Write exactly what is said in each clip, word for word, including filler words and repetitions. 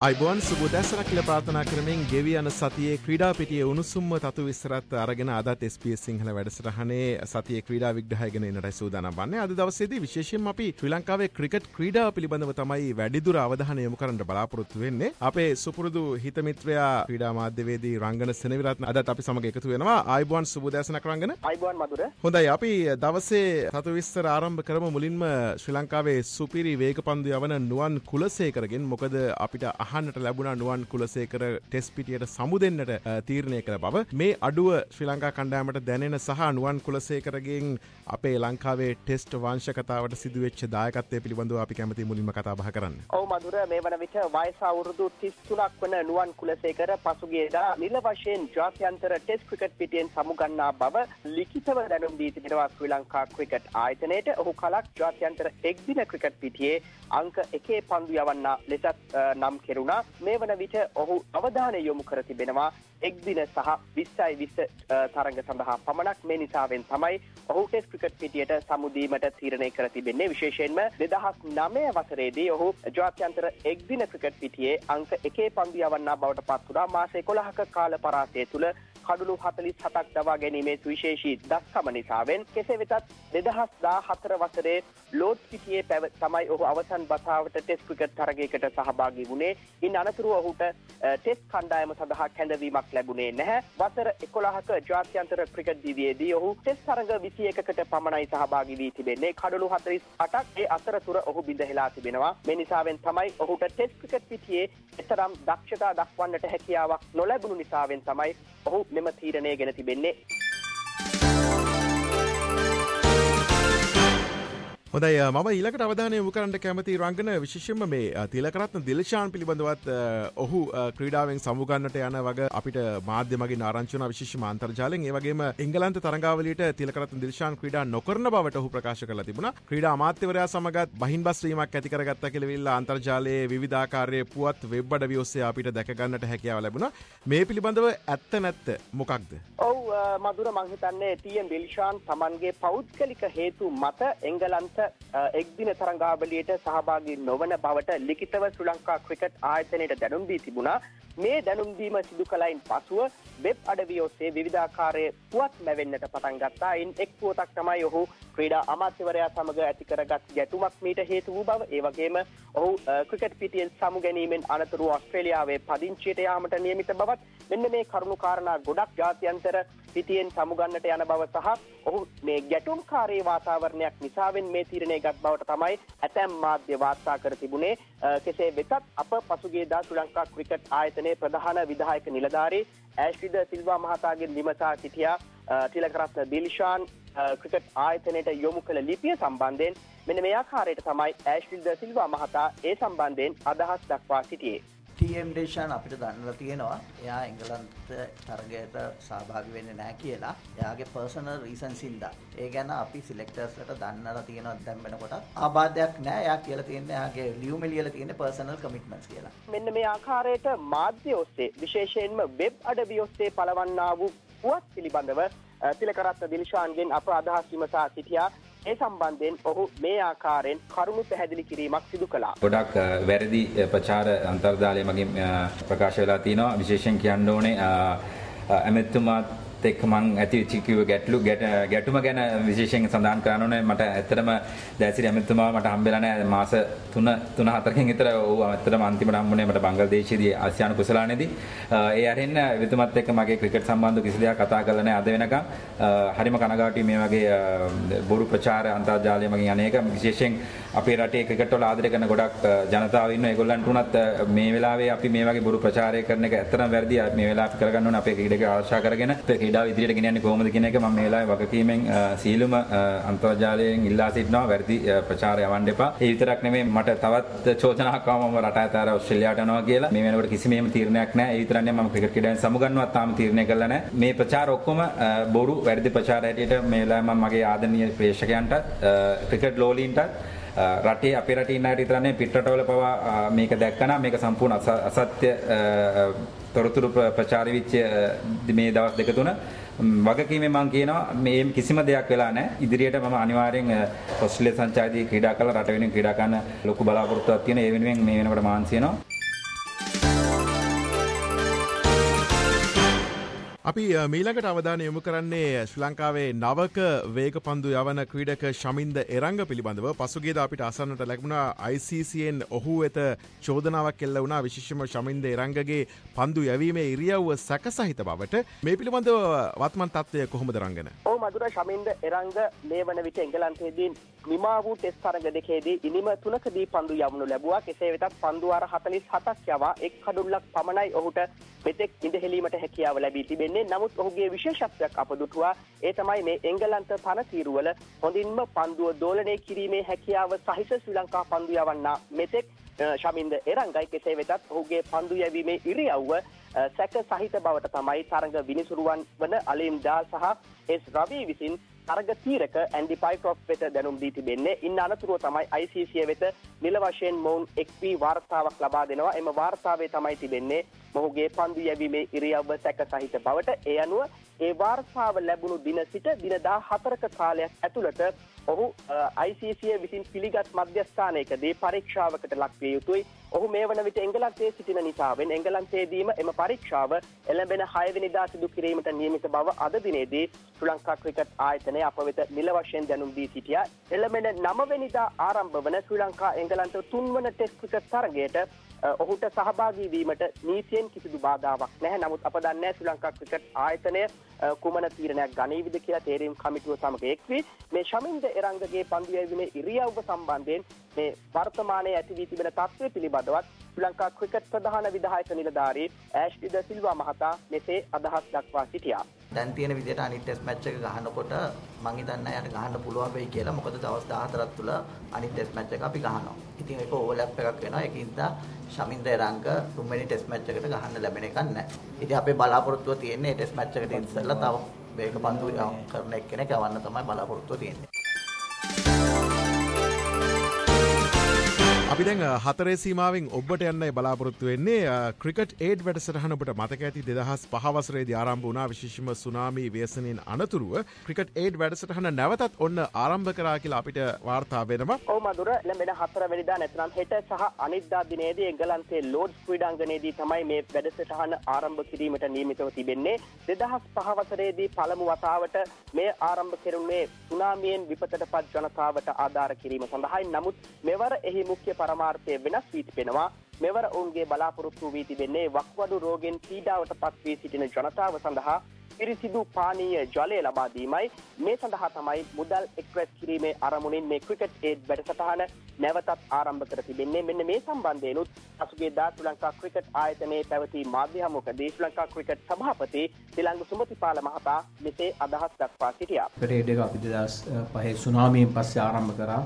අයිබෝන් සුබෝදෑසනක් කියලා ප්‍රාර්ථනා කරමින් ගෙවි යන සතියේ ක්‍රීඩා පිටියේ උණුසුම්ම තතු විස්තරත් අරගෙන අදත් එස් පී එස් සිංහල වැඩසටහනේ සතියේ ක්‍රීඩා විග්‍රහය ගැන ඉන්නටයි සූදානම් වන්නේ. අද දවසේදී විශේෂයෙන්ම අපි ශ්‍රී ලංකාවේ ක්‍රිකට් ක්‍රීඩාව පිළිබඳව තමයි වැඩිදුර අවධානය යොමු කරන්න බලාපොරොත්තු වෙන්නේ. අපේ සුපුරුදු හිත මිත්‍රයා ක්‍රීඩා මාධ්‍යවේදී රංගන සෙනවිරත්න අදත් අපි සමග එකතු වෙනවා. අයිබෝන් සුබෝදෑසනක් රංගන. අයිබෝන් මధుර. හොඳයි අපි දවසේ තතු විස්තර ආරම්භ කරමු. මුලින්ම ශ්‍රී ලංකාවේ සුපිරි වේගපන්දු යවන නුවන් කුලසේකරගෙන්. මොකද අපිට අහන්නට ලැබුණා නුවන් කුලසේකර ටෙස්ට් පිටියට සමු දෙන්නට තීරණය කළ බව. මේ අඩුව ශ්‍රී ලංකා කණ්ඩායමට දැනෙන සහ නුවන් කුලසේකරගෙන් අපේ ලංකාවේ ටෙස්ට් වංශ කතාවට සිදුවෙච්ච දායකත්වය පිළිබඳව අපි කැමති මුලින්ම කතා බහ කරන්න. ඔව් මధుර, මේ වන විට වයස අවුරුදු තිස් තුනක් වන නුවන් කුලසේකර පසුගියදා නිල වශයෙන් ජාත්‍යන්තර ටෙස්ට් ක්‍රිකට් පිටියෙන් සමු ගන්නා බව ලිඛිතව දැනුම් දී තිබෙනවා ශ්‍රී ලංකා ක්‍රිකට් ආයතනයට. ඔහු කලක් ජාත්‍යන්තර එක්දින ක්‍රිකට් පිටියේ අංක එකේ පන්දු යවන්නා ලෙසත් නම් කෙරුණා. මේ වන විට ඔහු අවධානය යොමු කර තිබෙනවා එක්දින සහ විස්සයි විස්ස තරඟ සඳහා පමණක්. මේ නිසාවෙන් තමයි ඔහු ටෙස්ට් ක්‍රිකට් පිටියට සමුදීමට තීරණය කර තිබෙන්නේ. විශේෂයෙන්ම දෙදහස් නවය වසරේදී ඔහු ජාත්‍යන්තර එක්දින ක්‍රිකට් පිටියේ අංක එකේ පන්දු යවන්නා බවට පත් වුණා. මාස එකොළහක කාල පරාසය තුළ කඩුළු හතළිස් හතක් දවා ගැනීමේ සුවිශේෂී දක්කම නිසාවෙන් කෙසේ වෙතත් දෙදහස් දාහතර වසරේ ලෝඩ්ස් පිටියේ පැව තමයි ඔහු අවසන් වතාවට ටෙස්ට් ක්‍රිකට් තරගයකට සහභාගී වුණේ. ඉන් අනතුරුව ඔහුට ටෙස්ට් කණ්ඩායම සඳහා කැඳවීමක් ලැබුණේ නැහැ. වසර එකොළහක ජාත්‍යන්තර ක්‍රිකට් දිවියේදී ඔහු ටෙස්ට් තරග විසි එකකට පමණයි සහභාගී වී තිබෙන්නේ. කඩුළු හතළිස් අටක් ඒ අතරතුර ඔහු බිඳහෙලා තිබෙනවා. මේ නිසාවෙන් තමයි ඔහුට ටෙස්ට් ක්‍රිකට් පිටියේ එතරම් දක්ෂතා දක්වන්නට හැකියාවක් නොලැබුණු නිසාවෙන් තමයි ඔහු මෙම තීරණය ගෙන තිබෙන්නේ. හොඳයි, මම ඊළඟට අවධානය යොමු කරන්න කැමති රංගන විශේෂයෙන්ම මේ තිලකරත්න දිල්ෂාන් පිළිබඳවත් ඔහු ක්‍රීඩාවෙන් සමු ගන්නට යන වග අපිට මාධ්‍ය මගින් ආරංචි වුණා, විශේෂයෙන්ම අන්තර්ජාලයෙන්. ඒ වගේම එංගලන්ත තරඟාවලියට තිලකරත්න දිල්ෂාන් ක්‍රීඩා නොකරන බවට ඔහු ප්‍රකාශ කරලා තිබුණා. ක්‍රීඩා අමාත්‍යවරයා සමගත් බහින්බස් වීමක් ඇති කරගත්තා කියලා විල්ලා අන්තර්ජාලයේ විවිධාකාරයේ පුවත් වෙබ් අඩවි ඔස්සේ අපිට දැක ගන්නට හැකියාව ලැබුණා. මේ පිළිබඳව ඇත්ත නැත්ත මොකක්ද? ඔව් මధుර, මං හිතන්නේ ටී.එම්. දිල්ෂාන් තමන්ගේ පෞද්ගලික හේතු මත එංගලන්ත එක්දින තරඟාවලියට සහභාගී නොවන බවට ලිඛිතව ශ්‍රී ලංකා ක්‍රිකට් ආයතනයට දැනුම් දී තිබුණා. මේ දැනුම් දීම සිදු කළයින් පසුව වෙබ් අඩවිය ඔස්සේ විවිධාකාරයේ පුවත් මැවෙන්නට පටන් ගත්තා. ඉන් එක් පුවතක් තමයි ඔහු ක්‍රීඩා අමාත්‍යවරයා සමග ඇති කරගත් ගැටුමක් මීට හේතු වූ බව. ඒ වගේම ඔහු ක්‍රිකට් පිටියෙන් සමු ගැනීමෙන් අනතුරුව ඕස්ට්‍රේලියාවේ පදිංචියට යාමට නියමිත බවත්, මෙන්න මේ කරුණු කාරණා ගොඩක් ජාත්‍යන්තර පිටියෙන් සමු ගන්නට යන බව සහ ඔහු මේ ගැටුම්කාරී වාතාවරණයක් නිසාවෙන් මේ තීරණය ගත් බවට තමයි ඇතැම් මාධ්‍ය වාර්තා කර තිබුණේ. කෙසේ වෙතත් අප පසුගියදා ශ්‍රී ලංකා ක්‍රිකට් ආයතනයේ ප්‍රධාන විධායක නිලධාරී ඇෂ්ලි ද සිල්වා මහතාගෙන් විමසා සිටියා තිලකරත්න දිල්ෂාන් ක්‍රිකට් ආයතනයට යොමු කළ ලිපිය සම්බන්ධයෙන්. මෙන්න මේ ආකාරයට තමයි ඇෂ්ලි ද සිල්වා මහතා ඒ සම්බන්ධයෙන් අදහස් දක්වා සිටියේ. ටී.එම්. දිල්ෂාන් අපිට දන්නලා තියෙනවා එයා එංගලන්ත තරගයට සහභාගී වෙන්නේ නැහැ කියලා. එයාගේ පර්සනල් රීසන්ස් හින්දා. ඒ ගැන අපි සිලෙක්ටර්ස්ලට දන්නලා තියෙනවා දැන් වෙනකොට. ආබාධයක් නැහැ. එයා කියලා තියෙන්නේ එයාගේ ලියුමේ ලියලා තියෙන්නේ පර්සනල් කමිට්මන්ට්ස් කියලා. මෙන්න මේ ආකාරයට මාධ්‍ය ඔස්සේ විශේෂයෙන්ම වෙබ් අඩවි ඔස්සේ පළවන්නා වූ පුවත් පිළිබඳව තිලකරත්න දිල්ෂාන්ගෙන් අප අදහස් විමසා සිටියා. ඒ සම්බන්ධයෙන් ඔහු මේ ආකාරයෙන් කරුණු පැහැදිලි කිරීමක් සිදු කළා. ගොඩක් වැරදි ප්‍රචාර අන්තර්ජාලය මගින් ප්‍රකාශ වෙලා තිනවා. විශේෂයෙන් කියන්න ඕනේ ඇමතුමාත් එක්ක මං ඇති චිකිව ගැටලු ගැටුම ගැන විශේෂයෙන් සඳහන් කරන්න ඕනේ. මට ඇත්තටම දැසිරි ඇමතුමා මට හම්බෙලා නැහැ මාස තුන තුන හතරකින් විතර. ඔව් ඇත්තටම අන්තිමට හම්බුනේ මට බංග්ලාදේශයේදී ආසියානු කුසලානේදී. ඒ අරින්න එතුමත් එක්ක මගේ ක්‍රිකට් සම්බන්ධ කිසි දෙයක් කතා කරලා නැහැ අද වෙනකම්. හරිම කනගාටුයි මේ වගේ බොරු ප්‍රචාර අන්තර්ජාලය මගින් අනේක. විශේෂයෙන් අපේ රටේ ක්‍රිකට් වල ආදරය කරන ගොඩක් ජනතාව ඉන්නවා. ඒගොල්ලන්ට උනත් මේ වෙලාවේ අපි මේ වගේ බොරු ප්‍රචාරය කරන එක ඇත්තටම වැරදි. මේ වෙලාවේ අපි කරගන්න ඕනේ අපේ ක්‍රීඩක ආරක්ෂා කරගෙන ක්‍රීඩාව ඉදිරියට ගෙනියන්නේ කොහොමද කියන එක මම මේ වෙලාවේ වගකීමෙන් සීලුම අන්තර්ජාලයෙන් ඉල්ලා සිටිනවා. වැරදි ප්‍රචාරය යවන්න එපා. ඒ විතරක් නෙමෙයි මට තවත් චෝදනාවක් ආවම මම රට ඇතර ඕස්ට්‍රේලියාවට යනවා කියලා. මේ වෙනකොට කිසිම එහෙම තීරණයක් නැහැ. ඒ විතරක් නෙමෙයි මම ක්‍රිකට් ක්‍රීඩාවෙන් සමු ගන්නවත් තාම තීරණය කළා නැහැ. මේ ප්‍රචාර ඔක්කොම බොරු වැරදි ප්‍රචාර හැටියට මේ වෙලාවේ මම මගේ ආදරණීය ප්‍රේක්ෂකයන්ට ක්‍රිකට් ලෝලීන්ට රටේ අපේ රටේ ඉන්න අයට විතරනේ පිටරටවල පවා මේක දැක්කනම් මේක සම්පූර්ණ අසත්‍ය තොරතුරු ප්‍රචාර වෙච්ච මේ දවස් දෙක තුන වගකීමෙන් මම කියනවා මේ කිසිම දෙයක් වෙලා නැහැ. ඉදිරියට මම අනිවාර්යෙන් ඔස්ට්‍රේලියා සංචාරදී ක්‍රීඩා කළා රට වෙනුවෙන් ක්‍රීඩා කරන්න ලොකු බලාපොරොත්තුවක් තියෙන. ඒ වෙනුවෙන් මේ වෙනකොට මාන්සි වෙනවා. අපි මීළඟට අවධානය යොමු කරන්නේ ශ්‍රී ලංකාවේ නවක වේග පන්දු යවන ක්‍රීඩක ශමින්ද එරංග පිළිබඳව. පසුගියද අපිට අසන්නට ලැබුණා I C C එන් ඔහු වෙත චෝදනාවක් එල්ල වුණා විශේෂයෙන්ම ශමින්ද එරංගගේ පන්දු යැවීමේ ඉරියව්ව සැකසහිත බවට. මේ පිළිබඳව වත්මන් තත්ත්වය කොහොමද රංගන? ඔව් මధుර ශමින්ද එරංග මේ වන විට එංගලන්තයේදී නිමා වූ ටෙස්ට් තරඟ දෙකේදී ඉනිම තුනකදී පන්දු යවනු ලැබුවා. කෙසේ වෙතත් පන්දු වාර හතළිස් හතක් යවා එක් කඩුල්ලක් පමණයි ඔහුට මෙතෙක් ඉඳහෙලීමට හැකියාව ලැබී තිබෙන්නේ. නමුත් ඔහුගේ විශේෂත්වයක් අපදුටුවා. ඒ තමයි මේ එංගලන්ත පනතීරුවල හොඳින්ම පන්දුව දෝලනය කිරීමේ හැකියාව සහිත ශ්‍රී ලංකා පන්දු යවන්නා මෙතෙක් ශමින්ද එරංගයි. කෙසේ වෙතත් ඔහුගේ පන්දු යැවීමේ ඉරියව්ව සැක සහිත බවට තමයි තරඟ විනිසුරුවන් වන අලීම් ඩාල් සහ එස් රවි විසින් තරග තීරක ඇන්ඩි පයික්‍රොෆ් වෙත දැනුම් දී තිබෙන්නේ. ඉන්න අනතුරුව තමයි I C C වෙත නිල වශයෙන් මොවුන් එක් වී වාර්තාවක් ලබා දෙනවා. එම වාර්තාවේ තමයි තිබෙන්නේ මොහුගේ පන්දු යැවීමේ ඉරියව්ව සැක සහිත බවට. ඒ අනුව ඒ වාර්තාව ලැබුණු දින සිට දින දාහතරක කාලයක් ඇතුළත ඔහු I C C විසින් පිළිගත් මධ්‍යස්ථානයකදී පරීක්ෂාවකට ලක්විය යුතුයි. ඔහු මේ වන විට එංගලන්තයේ සිටින නිසාවෙන් එංගලන්තයේදීම එම පරීක්ෂාව එළඹෙන හය වෙනිදා සිදු කිරීමට නියමිත බව අද දිනේදී ශ්‍රී ලංකා ක්‍රිකට් ආයතනය අප වෙත නිල වශයෙන් දැනුම් දී සිටියා. එළඹෙන නව වෙනිදා ආරම්භ වන ශ්‍රී ලංකා එංගලන්ත තුන්වන ටෙස්ට් ක්‍රිකට් තරගයට ඔහුට සහභාගී වීමට නීතියෙන් කිසිදු බාධාවක් නැහැ. නමුත් අප දන්නේ ශ්‍රී ලංකා ක්‍රිකට් ආයතනය කුමන තීරණයක් ගනීවිද කියලා තේරීම් කමිටුව සමග එක් වී මේ ශමින්ද එරංගගේ පන්දු යැවීමේ ඉරියව්ව සම්බන්ධයෙන් මේ වර්තමානයේ ඇති වී තිබෙන තත්ත්වය පිළිබඳවත් ශ්‍රී ලංකා ක්‍රිකට් ප්‍රධාන විධායක නිලධාරී ඇෂ්ලි ද සිල්වා මහතා මෙසේ අදහස් දක්වා සිටියා. දැන් තියෙන විදිහට අනිත් ටෙස්ට් මැච් එක ගහනකොට මං හිතන්නේ යාට ගහන්න පුළුවන් වෙයි කියලා. මොකද දවස් දාහතරක් තුල අනිත් ටෙස්ට් මැච් එක අපි ගහනවා. ඉතින් ඒක ඕවර්ලැප් එකක් වෙනවා. ඒකින්ද ශමින්ද එරංග තුන්වෙනි ටෙස්ට් මැච් එකට ගහන්න ලැබෙන එකක් නැහැ. ඉතින් අපේ බලාපොරොත්තුව තියෙන්නේ ටෙස්ට් මැච් එකට ඉස්සෙල්ලා තව වේග පන්දු කරන එක්කෙනෙක් යවන්න තමයි බලාපොරොත්තුව තියෙන්නේ. අපි දැන් හතරේ සීමාවෙන් ඔබට යන්නයි බලාපොරොත්තු වෙන්නේ. ක්‍රිකට් ඒඩ් වැඩසටහන ඔබට මතක ඇති දෙදහස් පහ වසරේදී ආරම්භ වුණා. විශේෂයෙන්ම සුනාමි ව්‍යසනයෙන් අනතුරුව ක්‍රිකට් ඒඩ් වැඩසටහන නැවතත් ඔන්න ආරම්භ කරා කියලා අපිට වාර්තා වෙනවා. ඔව් මధుර ලැබෙන හතර වෙනිදා නැත්නම් හෙට සහ අනිද්දා දිනේදී එංගලන්තයේ ලෝඩ්ස් ක්‍රීඩාංගණයේදී තමයි මේ වැඩසටහන ආරම්භ කිරීමට නියමිතව තිබෙන්නේ. දෙදහස් පහ වසරේදී පළමු වතාවට මේ ආරම්භ කෙරුණේ සුනාමියෙන් විපතටපත් ජනතාවට ආධාර කිරීම සඳහායි. නමුත් මෙවර එහි මුඛ්‍ය පරමාර්ථය වෙනස් වී තිබෙනවා. මෙවර ඔවුන්ගේ බලාපොරොත්තු වී තිබෙන්නේ වක්වඩු රෝගෙන් පීඩාවට පත් වී සිටින ජනතාව සඳහා පිරිසිදු පානීය ජලය ලබා දීමයි. මේ සඳහා තමයි මුදල් එක්රැස් කිරීමේ අරමුණින් මේ ක්‍රිකට් ඒඩ් වැඩසටහන නැවතත් ආරම්භ කර තිබෙන්නේ. මෙන්න මේ සම්බන්ධයෙන්ුත් පසුගියදා ශ්‍රී ලංකා ක්‍රිකට් ආයතනයේ පැවති මාධ්‍ය හමුවකදී ශ්‍රී ලංකා ක්‍රිකට් සභාපති තිලංගු සුමතිපාල මහතා මෙසේ අදහස් දක්වා සිටියා. ක්‍රිකට් ඒඩ් එක අපි දෙදහස් පහේ සුනාමියෙන් පස්සේ ආරම්භ කරා.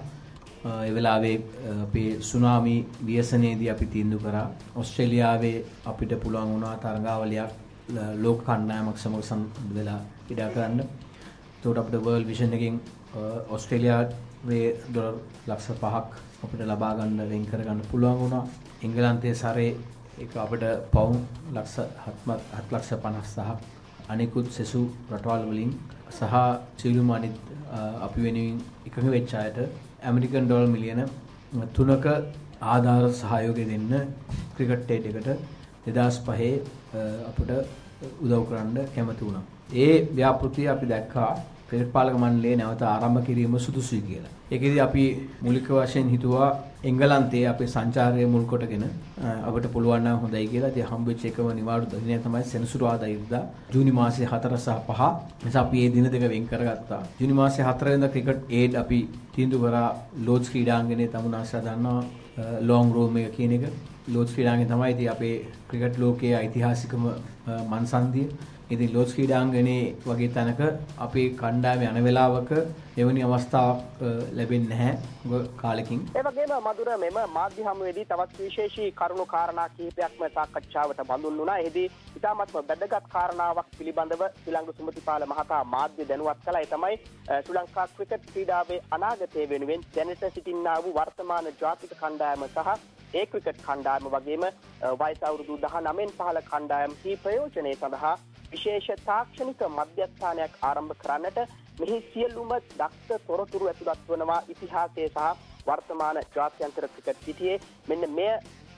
ඒ වෙලාවේ අපේ සුනාමි ව්‍යසනයේදී අපි තීන්දුව කරා ඕස්ට්‍රේලියාවේ අපිට පුළුවන් වුණා තරගාවලියක් ලෝක කණ්ඩායමක් සමග සම්බන්ධ වෙලා ඉඩ කරන්න. ඒකට අපිට වර්ල්ඩ් විෂන් එකෙන් ඕස්ට්‍රේලියාවේ ඩොලර් ලක්ෂ පහක් අපිට ලබා ගන්න වෙන් කර ගන්න පුළුවන් වුණා. එංගලන්තයේ සැරේ ඒක අපිට පවුම් ලක්ෂ හත් ලක්ෂ පනස්සක් අනිකුත් සෙසු රටවල් වලින් සහ සියලුම අනිත් අපි වෙනුවෙන් එකඟ වෙච්ච අයට ඇමරිකන් ඩොලර් මිලියන තුනක ආධාර සහයෝගය දෙන්න ක්‍රිකට් ඒඩ් එකට දෙදහස් පහේ අපිට උදව් කරන්න කැමති වුණා. ඒ ව්‍යාපෘතිය අපි දැක්කා ක්‍රිකට් පාලක මණ්ඩලයේ නැවත ආරම්භ කිරීම සුදුසුයි කියලා. ඒකෙදි අපි මූලික වශයෙන් හිතුවා එංගලන්තයේ අපේ සංචාරය මුල් කොටගෙන අපිට පුළුවන් නම් හොඳයි කියලා. ඉතින් හම්බෙච්ච එකම නිවාඩු දිනය තමයි සෙනසුරාදා ඉරිදා ජූනි මාසයේ හතර සහ පහ. නිසා අපි මේ දින දෙක වෙන් කරගත්තා. ජූනි මාසයේ හතර වෙනිදා ක්‍රිකට් ඒඩ් අපි තීන්දුව කරා ලෝඩ්ස් ක්‍රීඩාංගණයේ තමුනාස්ලා දන්නවා ලොං රූම් එක කියන එක. ලෝඩ්ස් ක්‍රීඩාංගණය තමයි ඉතින් අපේ ක්‍රිකට් ලෝකයේ ඓතිහාසිකම මන්සන්දිය. ඉතින් ලෝඩ්ස් ක්‍රීඩාංගණයේ වගේ තැනක අපේ කණ්ඩායම යන වෙලාවක එවැනි අවස්ථාවක් ලැබෙන්නේ නැහැ කාලෙකින්. ඒ වගේම මధుර මෙම මාධ්‍ය හමුවේදී තවත් විශේෂී කරුණු කාරණා කිහිපයක්ම සාකච්ඡාවට බඳුන් වුණා. එහිදී ඉතාමත්ම වැදගත් කාරණාවක් පිළිබඳව තිලංගු සුමතිපාල මහතා මාධ්‍ය දැනුවත් කළා. ඒ තමයි ශ්‍රී ලංකා ක්‍රිකට් ක්‍රීඩාවේ අනාගතය වෙනුවෙන් දැනට සිටින්නා වූ වර්තමාන ජාතික කණ්ඩායම සහ ඒ ක්‍රිකට් කණ්ඩායම වගේම වයස අවුරුදු දහනවයෙන් පහළ කණ්ඩායම් කී ප්‍රයෝජනය සඳහා විශේෂ තාක්ෂණික මධ්‍යස්ථානයක් ආරම්භ කරන්නට මෙහි සියලුම දක්ෂ තොරතුරු ඇතුළත් වනවා ඉතිහාසයේ සහ වර්තමාන ජාත්‍යන්තර ක්‍රිකට් පිටියේ. මෙන්න මෙය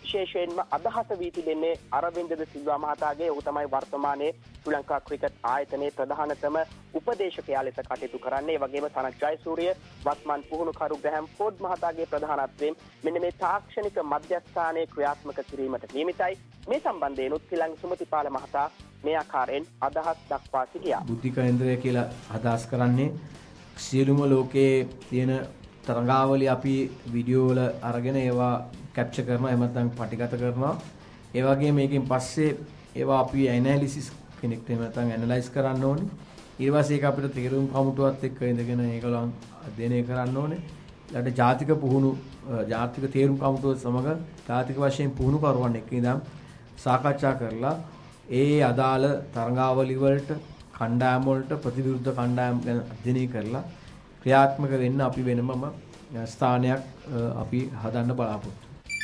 විශේෂයෙන්ම අදහස වී තිබෙන්නේ අරවින්ද ද සිල්වා මහතාගේ. ඔහු තමයි වර්තමානයේ ශ්‍රී ලංකා ක්‍රිකට් ආයතනයේ ප්‍රධානතම උපදේශකයා ලෙස කටයුතු කරන්නේ. ඒ වගේම සනත් ජයසූරිය වත්මන් පුහුණුකරු ග්‍රැහැම් ෆෝඩ් මහතාගේ ප්‍රධානත්වයෙන් මෙන්න මේ තාක්ෂණික මධ්‍යස්ථානයේ ක්‍රියාත්මක කිරීමට නියමිතයි. මේ සම්බන්ධයෙන් උත්තිලංග සුමතිපාල මහතා මේ ආකාරයෙන් අදහස් දක්වා සිටියා. බුද්ධි කේන්ද්‍රය කියලා අදහස් කරන්නේ සියලුම ලෝකයේ තියෙන තරඟාවලිය අපි වීඩියෝ වල අරගෙන ඒවා කැප්චර් කරනවා, එහෙම නැත්නම් පටිගත කරනවා. ඒ වගේම මේකෙන් පස්සේ ඒවා අපි ඇනලිසිස් කෙනෙක්ට එහෙම නැත්නම් ඇනලයිස් කරන්න ඕනේ. ඊට පස්සේ ඒක අපිට තේරුම් කමුටුවත් එක්ක ඉඳගෙන ඒකලන් අධ්‍යයනය කරන්න ඕනේ. ඊළඟට ජාතික පුහුණු ජාතික තේරුම් කමුටුව සමග ජාතික වශයෙන් පුහුණු කරුවන් එක්ක ඉඳන් සාකච්ඡා කරලා ඒ අදාළ තරඟාවලි වලට කණ්ඩායම් වලට ප්‍රතිවිරුද්ධ කණ්ඩායම් ගැන අධ්‍යයනය කරලා ක්‍රියාත්මක වෙන්න අපි වෙනමම ස්ථානයක් අපි හදන්න බලාපොරොත්තු.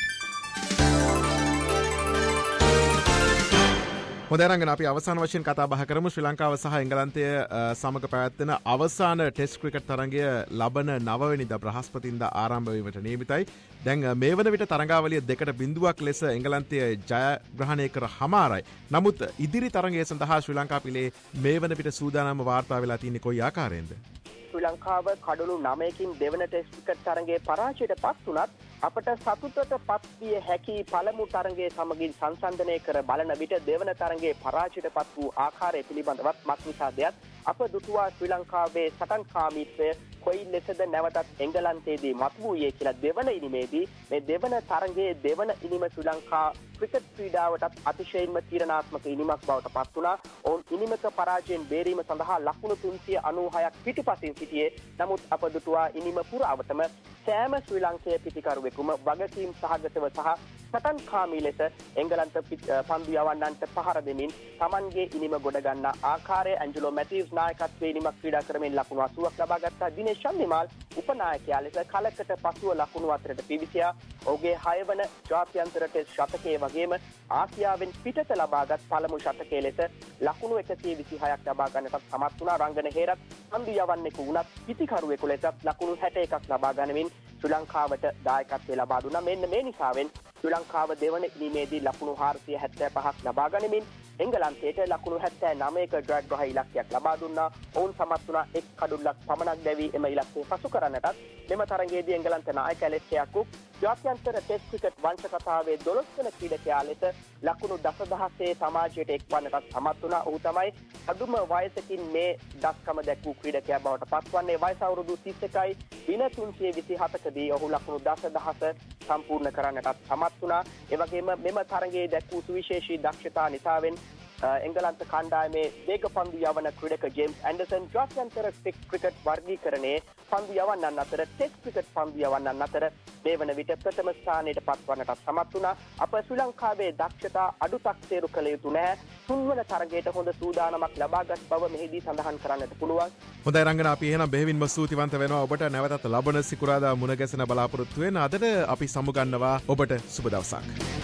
හොඳයි රංගන, අපි අවසාන වශයෙන් කතා බහ කරමු ශ්‍රී ලංකාව සහ එංගලන්තය සමග පැවැත්වෙන අවසාන ටෙස්ට් ක්‍රිකට් තරගය ලබන නවවෙනිදා බ්‍රහස්පතින්දා ආරම්භ වීමට නියමිතයි. දැන් මේ වන විට තරඟාවලිය දෙකට බිඳුවක් ලෙස එංගලන්තය ජයග්‍රහණය කර හමාරයි. නමුත් ඉදිරි තරගය සඳහා ශ්‍රී ලංකා පිලේ මේ වන විට සූදානම්ව වාර්තා වෙලා තියෙන්නේ කොයි ආකාරයෙන්ද? ශ්‍රී ලංකාව කඩලු නවයකින් දෙවන ටෙස්ට් ක්‍රිකට් තරගයේ පරාජයට පත් වුණත් අපට සතුටට පත්විය හැකි පළමු තරගයේ සමගින් සංසන්දනය කර බලන විට දෙවන තරගයේ පරාජයට පත් වූ ආකාරය පිළිබඳවත් මත් නිසාදයක් අප දුටුවා ශ්‍රී ලංකාවේ සටන්කාමීත්වය කොයි ලෙසද නැවතත් එංගලන්තයේදී මතුවූයේ කියලා. දෙවන ඉනිමේදී මේ දෙවන තරගයේ දෙවන ඉනිම ශ්‍රී ලංකා ක්‍රිකට් ක්‍රීඩාවටත් අතිශයින්ම තීරණාත්මක ඉනිමක් බවට පත් වුණා. ඔවුන් ඉනිමක පරාජයෙන් බේරීම සඳහා ලකුණු තුන්සිය අනූහයක් පිටුපසින් සිටියේ. නමුත් අප දුටුවා ඉනිම පුරාවටම සෑම ශ්‍රී ලංකේය පිටිකරුවෙකුම වගකීම් සහගතව සහ සටන්කාමී ලෙස එංගලන්ත පන්දු යවන්නන්ට පහර දෙමින් Tamanගේ ඉනිම ගොඩ ගන්නා ආකාරය ඇන්ජලෝ මැතිව්ස් නායකත්වයේ ඉනිමක් ක්‍රීඩා කරමින් ලකුණු අසූවක් ලබා ගත්තා. දිනේෂ් චන්දිමාල් උපනායකයා ලෙස කලකට පසුව ලකුණු අතරට පිවිසියා. ඔහුගේ හයවන ජාත්‍යන්තර ටෙස්ට් ශතකයේ වගේම ආසියාවෙන් පිටත ලබාගත් පළමු ශතකයේ ලෙස ලකුණු එකසිය විසිහයක් ලබා ගන්නට සමත් වුණා. රංගන හේරත් පන්දු යවන්නෙකු වුණත් පිටිකරුවෙකු ලෙසත් ලකුණු හැට එකක් ලබා ගනිමින් ශ්‍රී ලංකාවට දායකත්වය ලබා දුන්නා. මෙන්න මේ නිසාවෙන් ශ්‍රී ලංකාව දෙවන ඉනිමේදී ලකුණු හාරසිය හැත්තෑ පහක් ලබා ගනිමින් එංගලන්තයට ලකුණු හැත්තෑ නවයක ජයග්‍රහ ඉලක්කයක් ලබා දුන්නා. ඔවුන් සමත් වුණා එක් කඩුල්ලක් පමණක් දැවී එම ඉලක්කය පසු කරන්නටත්. මෙම තරගයේදී එංගලන්ත නායක ඇලෙස් යාකුබ් ජාත්‍යන්තර ටෙස්ට් ක්‍රිකට් වංශ කතාවේ දොළොස් වන ක්‍රීඩකයා ලෙස ලකුණු දසදහසේ සමාජයට එක්වන්නටත් සමත් වුණා. ඔහු තමයි අඩුම වයසකින් මේ දස්කම දැක්වූ ක්‍රීඩකයා බවට පත්වන්නේ. වයස අවුරුදු තිස් එකයි. දින තුන්සිය විසිහතකදී ඔහු ලකුණු දසදහස සම්පූර්ණ කරන්නටත් සමත් වුණා. ඒ වගේම මෙම තරගයේ දැක්වූ සුවිශේෂී දක්ෂතා නිසාවෙන් එංගලන්ත කණ්ඩායමේ වේග පන්දු යවන ක්‍රීඩක ජේම්ස් ඇන්ඩර්සන් ජාත්‍යන්තර ක්‍රිකට් වර්ගීකරණයේ පන්දු යවන්නන් අතර ටෙස්ට් ක්‍රිකට් පන්දු යවන්නන් අතර මේ වන විට ප්‍රථම ස්ථානයට පත්වන්නට සමත් වුණා. අප ශ්‍රී ලංකාවේ දක්ෂතා අඩු තක්සේරු කළ යුතු නැහැ. තුන්වන තරගයට හොඳ සූදානමක් ලබාගත් බව මෙහිදී සඳහන් කරන්නට පුළුවන්. හොඳයි රංගන, අපි එහෙනම් බෙහෙවින්ම ස්තුතිවන්ත වෙනවා ඔබට. නැවතත් ලබන සිකුරාදා මුණ ගැසෙන බලාපොරොත්තු වෙන අදට අපි සමුගන්නවා. ඔබට සුබ දවසක්.